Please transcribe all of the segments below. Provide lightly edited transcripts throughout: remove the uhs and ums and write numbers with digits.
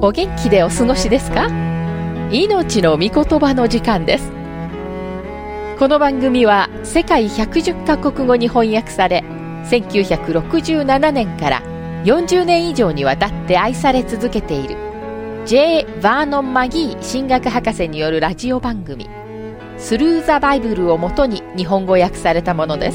お元気でお過ごしですか？命の御言葉の時間です。この番組は世界110カ国語に翻訳され、1967年から40年以上にわたって愛され続けている J. バーノン・マギー神学博士によるラジオ番組スルー・ザ・バイブルをもとに日本語訳されたものです。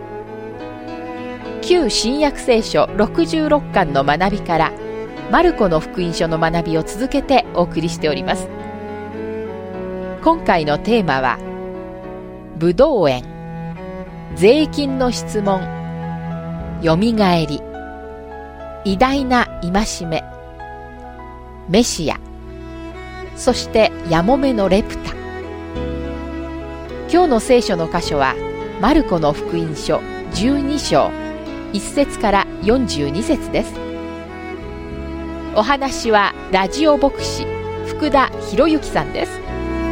旧新約聖書66巻の学びからマルコの福音書の学びを続けてお送りしております。今回のテーマはブドウ園、税金の質問、よみがえり、偉大な戒め、メシア、そしてやもめのレプタ。今日の聖書の箇所はマルコの福音書12章1節から42節です。お話はラジオ牧師福田博之さんです。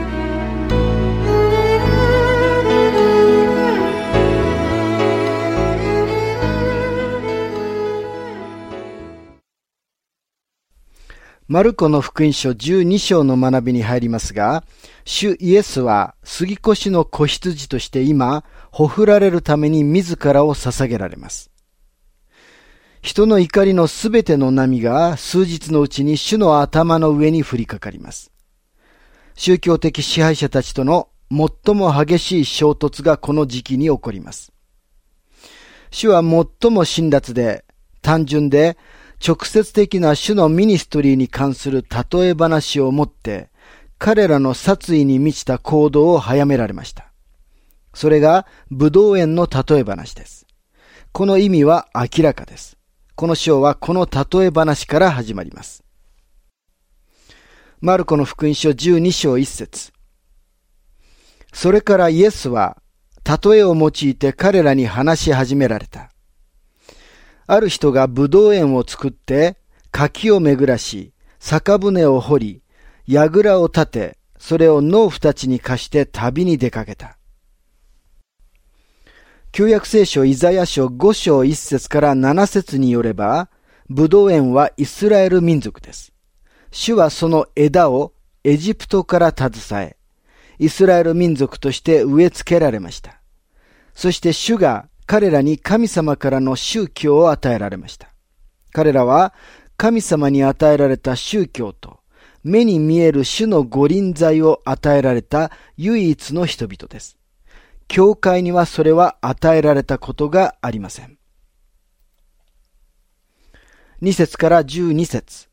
マルコの福音書12章の学びに入りますが、主イエスは杉越の子羊として今、ほふられるために自らを捧げられます。人の怒りのすべての波が数日のうちに主の頭の上に降りかかります。宗教的支配者たちとの最も激しい衝突がこの時期に起こります。主は最も辛辣で、単純で、直接的な主のミニストリーに関する例え話をもって、彼らの殺意に満ちた行動を早められました。それが、ブドウ園の例え話です。この意味は明らかです。この章はこの例え話から始まります。マルコの福音書12章1節。それからイエスは、例えを用いて彼らに話し始められた。ある人がブドウ園を作って、柿を巡らし、酒舟を掘り、櫓を立て、それを農夫たちに貸して旅に出かけた。旧約聖書イザヤ書5章1節から7節によれば、ブドウ園はイスラエル民族です。主はその枝をエジプトから携え、イスラエル民族として植え付けられました。そして主が彼らに神様からの宗教を与えられました。彼らは神様に与えられた宗教と目に見える主の御臨在を与えられた唯一の人々です。教会にはそれは与えられたことがありません。2節から12節。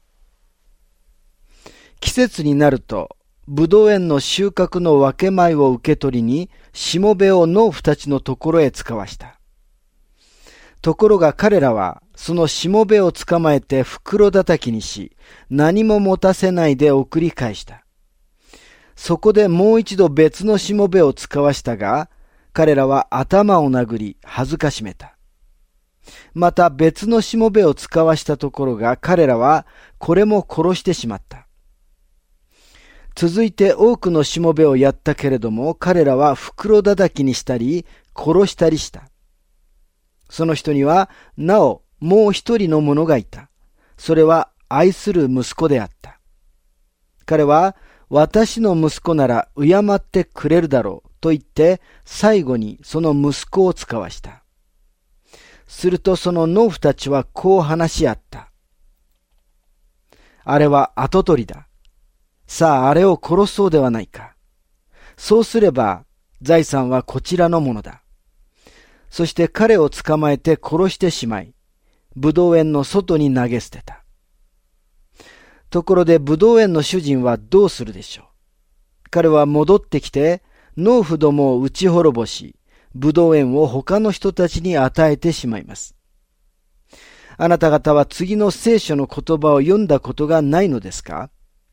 季節になると、ブドウ園の収穫の分け前を受け取りに、しもべを農夫たちのところへ使わした。ところが彼らは、そのしもべを捕まえて袋叩きにし、何も持たせないで送り返した。そこでもう一度別のしもべを使わしたが、彼らは頭を殴り、恥ずかしめた。また別のしもべを使わしたところが、彼らはこれも殺してしまった。続いて多くのしもべをやったけれども、彼らは袋叩きにしたり、殺したりした。その人には、なおもう一人の者がいた。それは愛する息子であった。彼は、私の息子なら敬ってくれるだろうと言って、最後にその息子を使わした。するとその農夫たちはこう話し合った。あれは跡取りだ。さあ、あれを殺そうではないか。そうすれば、財産はこちらのものだ。そして彼を捕まえて殺してしまい、ブドウ園の外に投げ捨てた。ところでブドウ園の主人はどうするでしょう。彼は戻ってきて、農夫どもを打ち滅ぼし、ブドウ園を他の人たちに与えてしまいます。あなた方は次の聖書の言葉を読んだことがないのですか？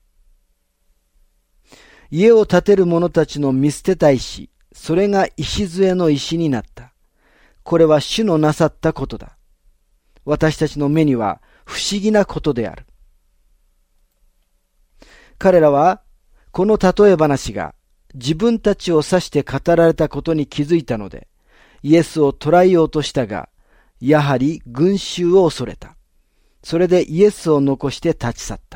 家を建てる者たちの見捨てた石、それが礎の石になった。これは主のなさったことだ。私たちの目には不思議なことである。彼らは、この例え話が自分たちを指して語られたことに気づいたので、イエスを捕らえようとしたが、やはり群衆を恐れた。 それでイエスを残して立ち去った。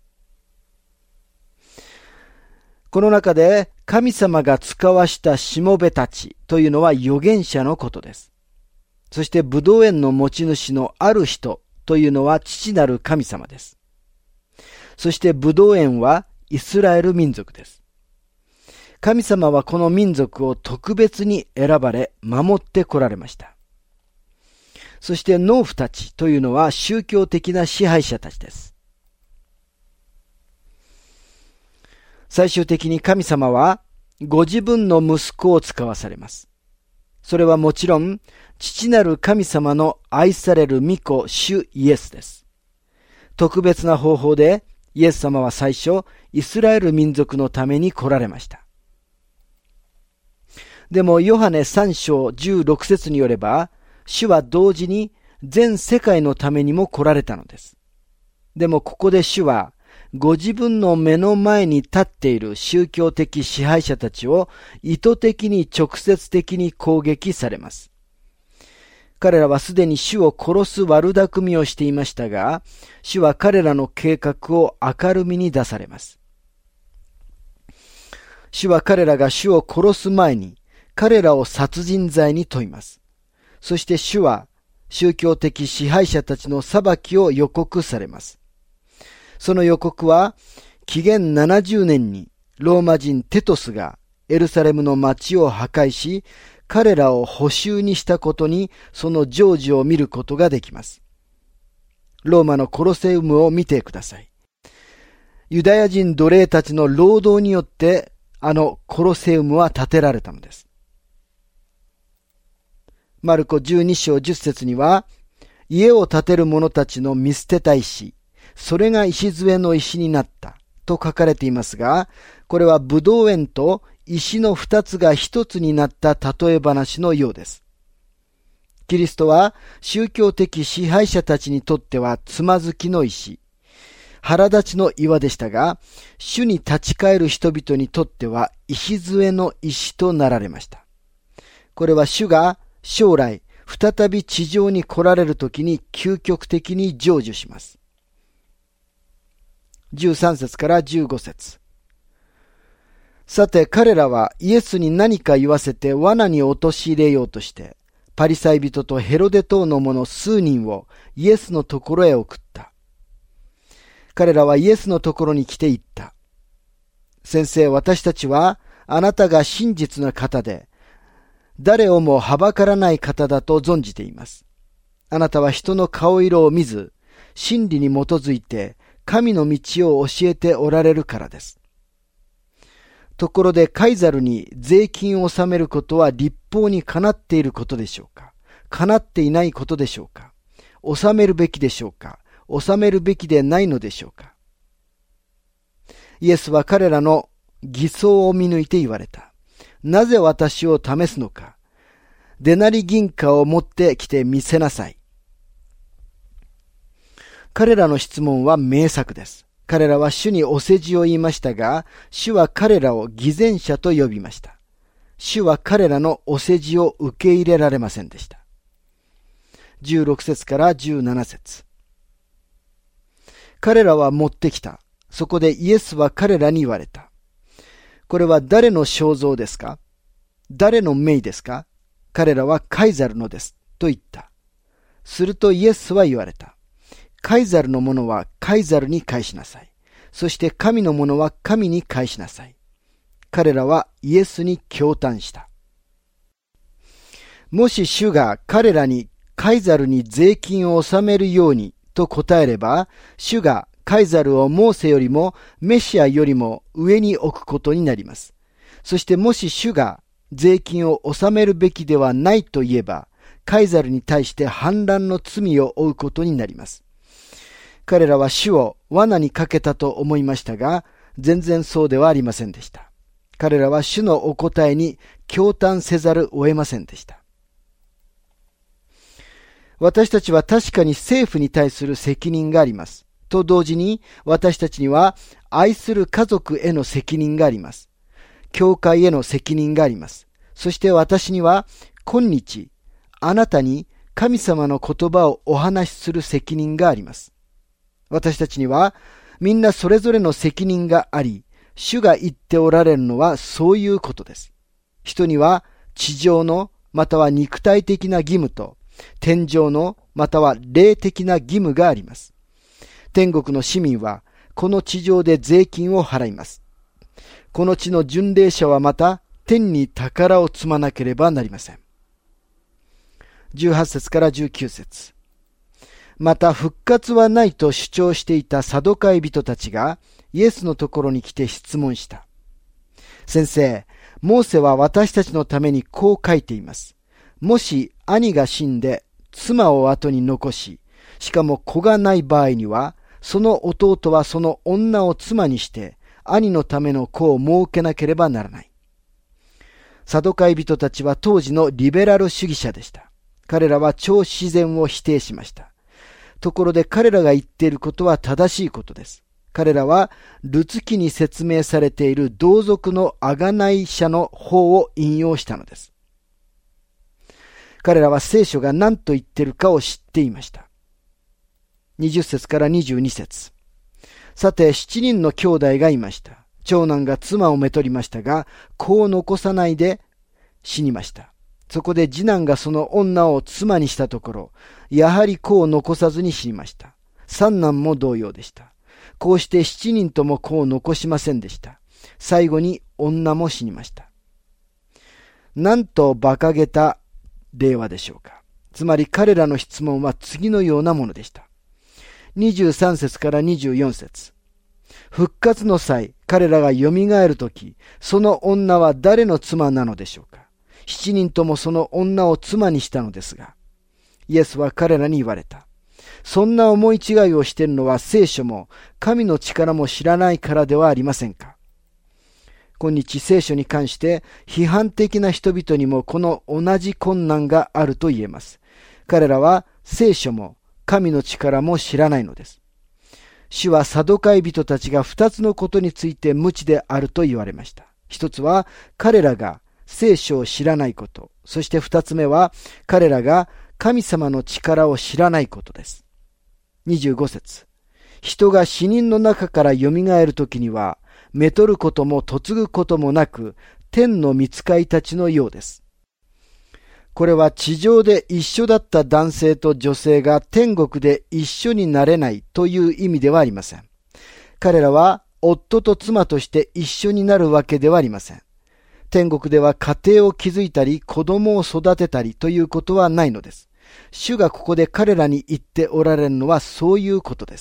この中で神様が使わしたしもべたちというのは預言者のことです。そしてブドウ園の持ち主のある人というのは父なる神様です。そしてブドウ園はイスラエル民族です。神様はこの民族を特別に選ばれ守ってこられました。そして農夫たちというのは宗教的な支配者たちです。最終的に神様はご自分の息子を使わされます。それはもちろん父なる神様の愛される御子主イエスです。特別な方法でイエス様は最初イスラエル民族のために来られました。でもヨハネ3章16節によれば、主は同時に全世界のためにも来られたのです。でもここで主はご自分の目の前に立っている宗教的支配者たちを意図的に直接的に攻撃されます。彼らはすでに主を殺す悪巧みをしていましたが、主は彼らの計画を明るみに出されます。主は彼らが主を殺す前に彼らを殺人罪に問います。そして主は宗教的支配者たちの裁きを予告されます。その予告は紀元70年にローマ人テトスがエルサレムの町を破壊し、彼らを捕囚にしたことにその成就を見ることができます。ローマのコロセウムを見てください。ユダヤ人奴隷たちの労働によってあのコロセウムは建てられたのです。マルコ12章10節には、家を建てる者たちの見捨てた石、それが礎の石になったと書かれていますが、これはブドウ園と石の二つが一つになった例え話のようです。キリストは宗教的支配者たちにとってはつまずきの石、腹立ちの岩でしたが、主に立ち返る人々にとっては礎の石となられました。これは主が将来再び地上に来られるときに究極的に成就します。13節から15節。さて彼らはイエスに何か言わせて罠に陥れようとして、パリサイ人とヘロデ党の者数人をイエスのところへ送った。彼らはイエスのところに来て言った。先生、私たちはあなたが真実な方で、誰をもはばからない方だと存じています。あなたは人の顔色を見ず、真理に基づいて神の道を教えておられるからです。ところでカイザルに税金を納めることは律法にかなっていることでしょうか？かなっていないことでしょうか？納めるべきでしょうか？納めるべきでないのでしょうか？イエスは彼らの偽装を見抜いて言われた。なぜ私を試すのか。デナリ銀貨を持ってきて見せなさい。彼らの質問は名作です。彼らは主にお世辞を言いましたが、主は彼らを偽善者と呼びました。主は彼らのお世辞を受け入れられませんでした。16節から17節。彼らは持ってきた。そこでイエスは彼らに言われた。これは誰の肖像ですか？誰の名ですか？彼らはカイザルのです。と言った。するとイエスは言われた。カイザルのものはカイザルに返しなさい。そして神のものは神に返しなさい。彼らはイエスに驚嘆した。もし主が彼らにカイザルに税金を納めるようにと答えれば、主がカイザルをモーセよりもメシアよりも上に置くことになります。そしてもし主が税金を納めるべきではないと言えば、カイザルに対して反乱の罪を負うことになります。彼らは主を罠にかけたと思いましたが、全然そうではありませんでした。彼らは主のお答えに驚嘆せざるを得ませんでした。私たちは確かに政府に対する責任があります。と同時に私たちには愛する家族への責任があります。教会への責任があります。そして私には今日あなたに神様の言葉をお話しする責任があります。私たちにはみんなそれぞれの責任があり、主が言っておられるのはそういうことです。人には地上のまたは肉体的な義務と、天上のまたは霊的な義務があります。天国の市民はこの地上で税金を払います。この地の巡礼者はまた天に宝を積まなければなりません。18節から19節。また復活はないと主張していたサドカイ人たちがイエスのところに来て質問した。先生、モーセは私たちのためにこう書いています。もし兄が死んで妻を後に残し、しかも子がない場合には、その弟はその女を妻にして兄のための子を設けなければならない。サドカイ人たちは当時のリベラル主義者でした。彼らは超自然を否定しました。ところで彼らが言っていることは正しいことです。彼らはルツ記に説明されている同族の贖い者の法を引用したのです。彼らは聖書が何と言っているかを知っていました。20節から22節。さて7人の兄弟がいました。長男が妻をめとりましたが、子を残さないで死にました。そこで次男がその女を妻にしたところ、やはり子を残さずに死にました。三男も同様でした。こうして7人とも子を残しませんでした。最後に女も死にました。なんと馬鹿げた例話でしょうか。つまり彼らの質問は次のようなものでした。23節から24節。復活の際、彼らがよみがえるとき、その女は誰の妻なのでしょうか。7人ともその女を妻にしたのですが、イエスは彼らに言われた。そんな思い違いをしているのは聖書も神の力も知らないからではありませんか。今日聖書に関して批判的な人々にもこの同じ困難があると言えます。彼らは聖書も神の力も知らないのです。主はサドカイ人たちが2つのことについて無知であると言われました。一つは彼らが聖書を知らないこと。そして2つ目は彼らが神様の力を知らないことです。25節。人が死人の中からよみがえるときには、めとることも嫁ぐこともなく、天の御使いたちのようです。これは地上で一緒だった男性と女性が天国で一緒になれないという意味ではありません。彼らは夫と妻として一緒になるわけではありません。天国では家庭を築いたり子供を育てたりということはないのです。主がここで彼らに言っておられるのはそういうことです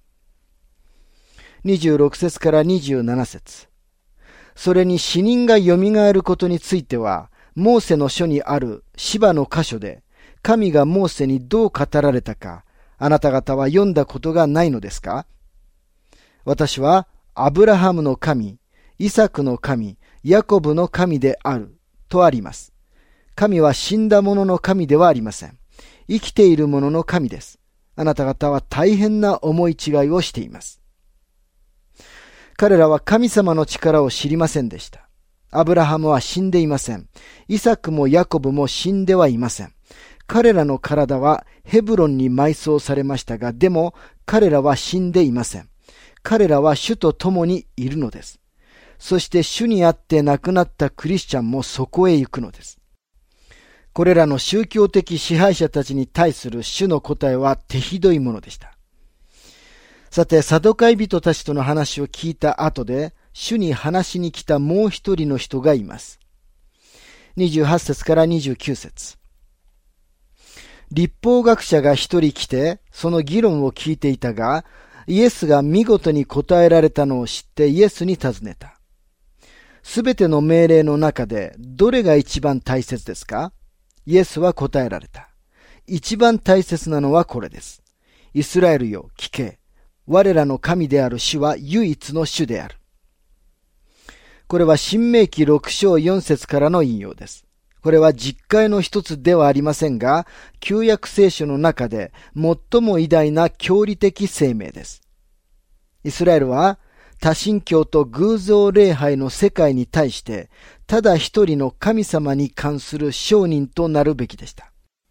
。26節から27節。それに死人がよみがえることについては、モーセの書にある芝の箇所で、神がモーセにどう語られたか、あなた方は読んだことがないのですか？私はアブラハムの神、イサクの神、ヤコブの神である、とあります。神は死んだ者の神ではありません。生きている者の神です。あなた方は大変な思い違いをしています。彼らは神様の力を知りませんでした。アブラハムは死んでいません。イサクもヤコブも死んではいません。彼らの体はヘブロンに埋葬されましたが、でも彼らは死んでいません。彼らは主と共にいるのです。そして主にあって亡くなったクリスチャンもそこへ行くのです。これらの宗教的支配者たちに対する主の答えは手ひどいものでした。さて、サドカイ人たちとの話を聞いた後で、主に話しに来たもう一人の人がいます。28節から29節。律法学者が一人来て、その議論を聞いていたが、イエスが見事に答えられたのを知ってイエスに尋ねた。すべての命令の中でどれが一番大切ですか？イエスは答えられた。一番大切なのはこれです。イスラエルよ、聞け。我らの神である主は唯一の主である。これは申命記6章4節からの引用です。これは実会の一つではありませんが、旧約聖書の中で最も偉大な教理的声明です。イスラエルは多神教と偶像礼拝の世界に対して、ただ一人の神様に関する証人となるべきでした。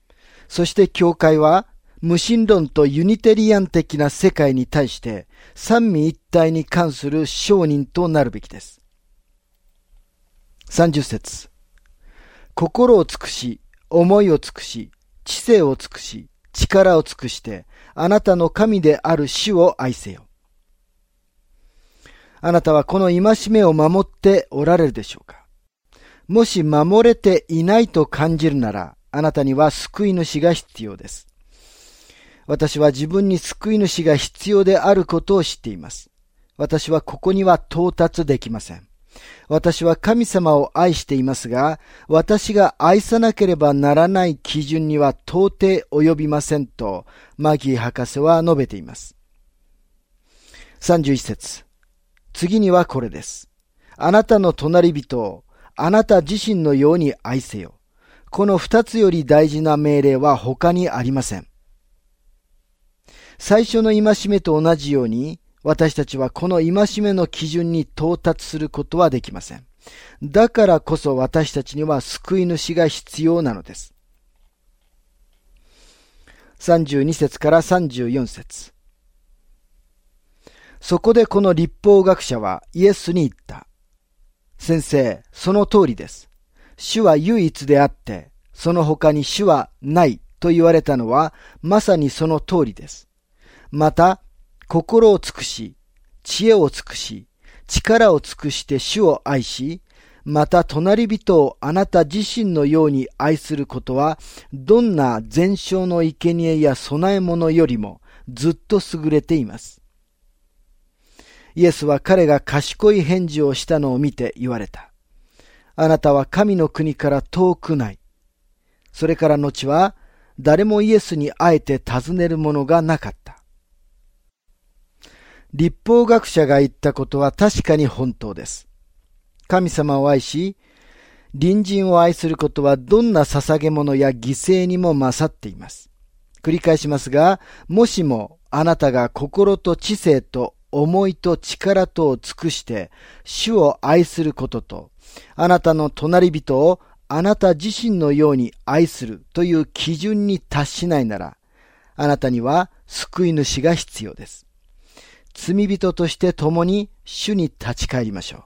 そして教会は無神論とユニテリアン的な世界に対して三位一体に関する証人となるべきです。30節。心を尽くし、思いを尽くし、知性を尽くし、力を尽くして、あなたの神である主を愛せよ。あなたはこの戒めを守っておられるでしょうか。もし守れていないと感じるなら、あなたには救い主が必要です。私は自分に救い主が必要であることを知っています。私はここには到達できません。私は神様を愛していますが、私が愛さなければならない基準には到底及びませんと、マギー博士は述べています。31節。次にはこれです。あなたの隣人をあなた自身のように愛せよ。この二つより大事な命令は他にありません。最初の戒めと同じように、私たちはこの戒めの基準に到達することはできません。だからこそ私たちには救い主が必要なのです。32節から34節。そこでこの律法学者はイエスに言った。先生、その通りです。主は唯一であって、その他に主はないと言われたのはまさにその通りです。また、心を尽くし、知恵を尽くし、力を尽くして主を愛し、また隣人をあなた自身のように愛することは、どんな全焼の生贄や供え物よりもずっと優れています。イエスは彼が賢い返事をしたのを見て言われた。あなたは神の国から遠くない。それから後は、誰もイエスにあえて尋ねるものがなかった。律法学者が言ったことは確かに本当です。神様を愛し、隣人を愛することはどんな捧げ物や犠牲にも勝っています。繰り返しますが、もしもあなたが心と知性と思いと力とを尽くして主を愛することと、あなたの隣人をあなた自身のように愛するという基準に達しないなら、あなたには救い主が必要です。罪人として共に主に立ち返りましょう。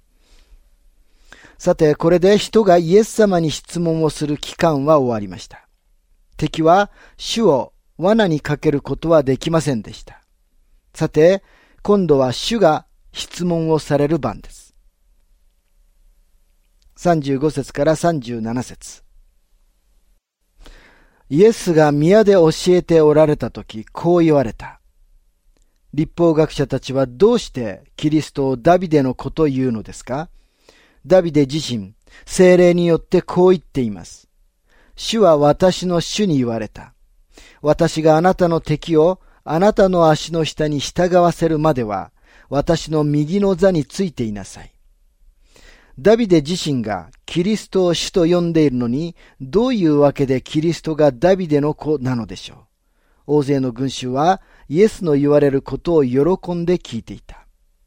さて、これで人がイエス様に質問をする期間は終わりました。敵は主を罠にかけることはできませんでした。さて、今度は主が質問をされる番です。35節から37節。イエスが宮で教えておられたとき、こう言われた。律法学者たちはどうしてキリストをダビデの子というのですか？ダビデ自身、聖霊によってこう言っています。主は私の主に言われた。私があなたの敵をあなたの足の下に従わせるまでは、私の右の座についていなさい。ダビデ自身がキリストを主と呼んでいるのに、どういうわけでキリストがダビデの子なのでしょう。大勢の群衆はイエスの言われることを喜んで聞いていた。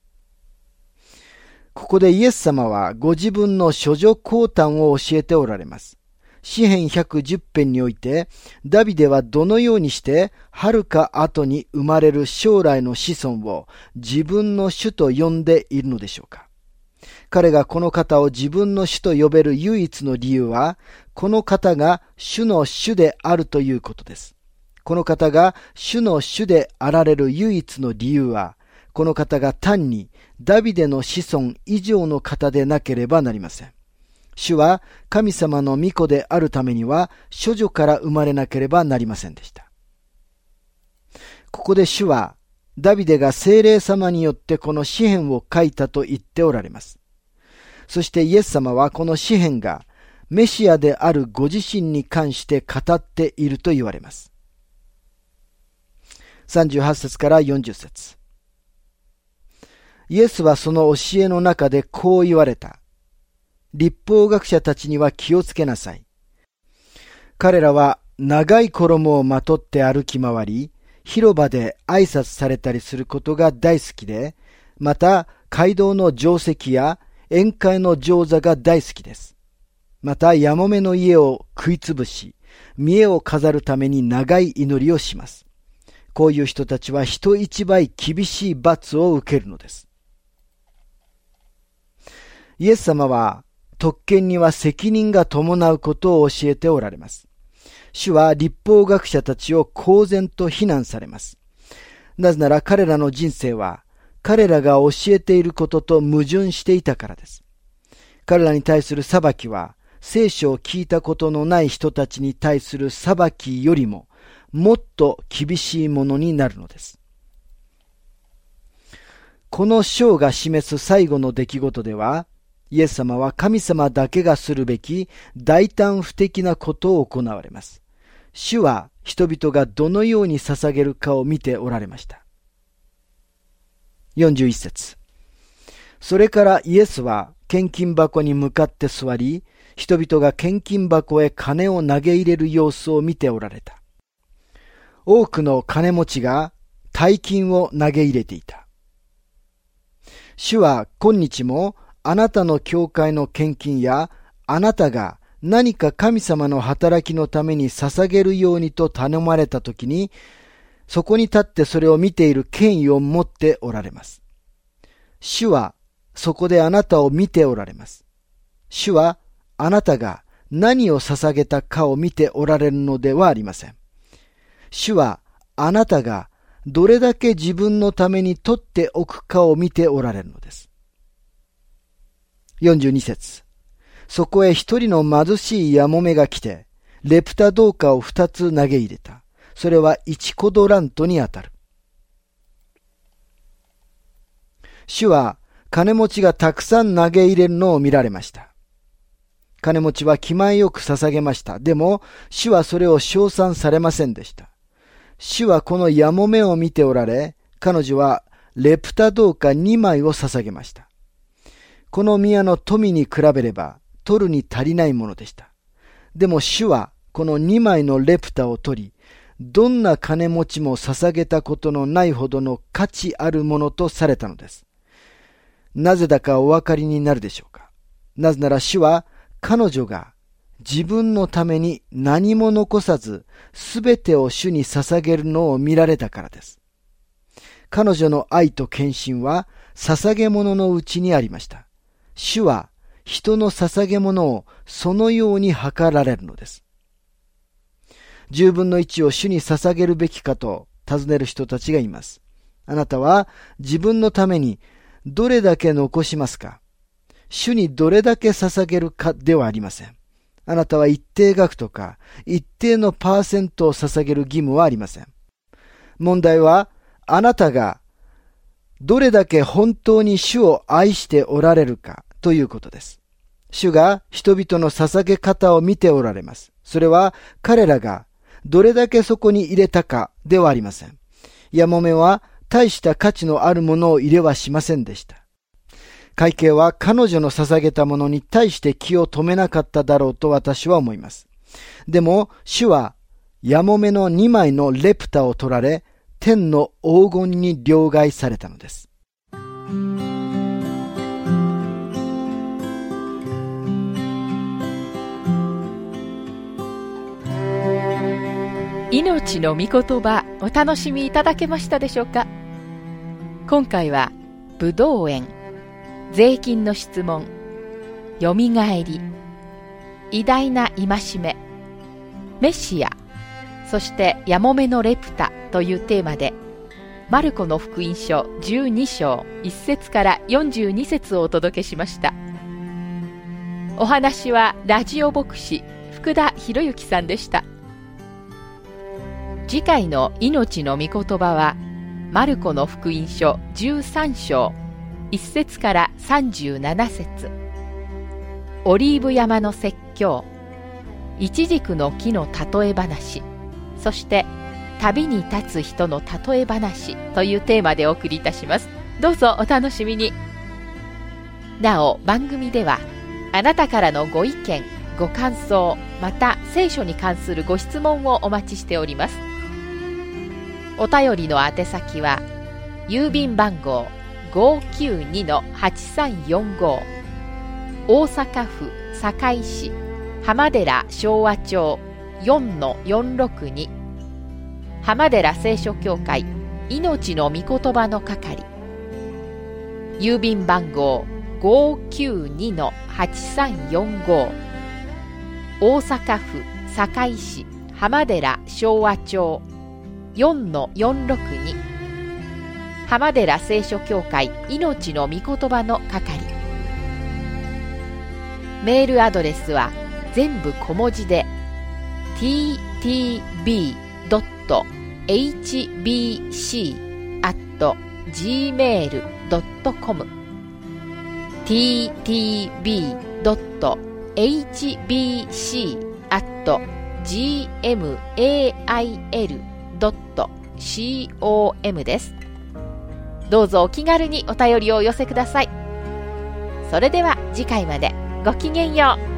ここでイエス様はご自分の処女降誕を教えておられます。詩編110編において、ダビデはどのようにして遥か後に生まれる将来の子孫を自分の主と呼んでいるのでしょうか。彼がこの方を自分の主と呼べる唯一の理由は、この方が主の主であるということです。この方が主の主であられる唯一の理由は、この方が単にダビデの子孫以上の方でなければなりません。主は神様の御子であるためには、処女から生まれなければなりませんでした。ここで主は、ダビデが聖霊様によってこの詩編を書いたと言っておられます。そしてイエス様はこの詩編がメシアであるご自身に関して語っていると言われます。38節から40節。イエスはその教えの中でこう言われた。律法学者たちには気をつけなさい。彼らは長い衣をまとって歩き回り、広場で挨拶されたりすることが大好きで、また街道の定石や宴会の上座が大好きです。またやもめの家を食いつぶし、 見栄を飾るために長い祈りをします。こういう人たちは人一倍厳しい罰を受けるのです。イエス様は特権には責任が伴うことを教えておられます。主は律法学者たちを公然と非難されます。なぜなら彼らの人生は彼らが教えていることと矛盾していたからです。彼らに対する裁きは聖書を聞いたことのない人たちに対する裁きよりももっと厳しいものになるのです。この章が示す最後の出来事では、イエス様は神様だけがするべき大胆不敵なことを行われます。主は人々がどのように捧げるかを見ておられました。41節。それからイエスは献金箱に向かって座り、人々が献金箱へ金を投げ入れる様子を見ておられた。多くの金持ちが大金を投げ入れていた。主は今日もあなたの教会の献金やあなたが何か神様の働きのために捧げるようにと頼まれたときに、そこに立ってそれを見ている権威を持っておられます。主はそこであなたを見ておられます。主はあなたが何を捧げたかを見ておられるのではありません。主はあなたがどれだけ自分のために取っておくかを見ておられるのです。42節。そこへ一人の貧しいやもめが来て、レプタ銅貨を2つ投げ入れた。それは1コドラントにあたる。主は金持ちがたくさん投げ入れるのを見られました。金持ちは気前よく捧げました。でも、主はそれを称賛されませんでした。主はこのやもめを見ておられ、彼女はレプタ銅貨2枚を捧げました。この宮の富に比べれば、取るに足りないものでした。でも主はこの2枚のレプタを取り、どんな金持ちも捧げたことのないほどの価値あるものとされたのです。なぜだかお分かりになるでしょうか。なぜなら主は彼女が自分のために何も残さずすべてを主に捧げるのを見られたからです。彼女の愛と献身は捧げ物のうちにありました。主は人の捧げ物をそのように計られるのです。10分の1を主に捧げるべきかと尋ねる人たちがいます。あなたは自分のためにどれだけ残しますか？主にどれだけ捧げるかではありません。あなたは一定額とか一定のパーセントを捧げる義務はありません。問題はあなたがどれだけ本当に主を愛しておられるかということです。主が人々の捧げ方を見ておられます。それは彼らがどれだけそこに入れたかではありません。やもめは大した価値のあるものを入れはしませんでした。会計は彼女の捧げたものに対して気を止めなかっただろうと私は思います。でも主はやもめの2枚のレプタを取られ、天の黄金に両替されたのです。 命の御言葉、お楽しみいただけましたでしょうか。今回はぶどう園、税金の質問、よみがえり、偉大な戒め、メシア、そしてやもめのレプタというテーマで、マルコの福音書12章1節から42節をお届けしました。お話はラジオ牧師福田博之さんでした。次回の命の御言葉はマルコの福音書13章1節から37節、オリーブ山の説教、イチジクの木の例え話、そして旅に立つ人の例え話というテーマでお送りいたします。どうぞお楽しみに。なお番組ではあなたからのご意見、ご感想、また聖書に関するご質問をお待ちしております。お便りの宛先は郵便番号 592-8345 大阪府堺市浜寺昭和町 4-462 浜寺聖書協会命の御言葉の係、郵便番号 592-8345 大阪府堺市浜寺昭和町 4-462 浜寺聖書協会命の御言葉の係。メールアドレスは全部小文字で ttb.hbc@gmail.com ttb.hbc@gmail.com です。どうぞお気軽にお便りをお寄せください。それでは次回までごきげんよう。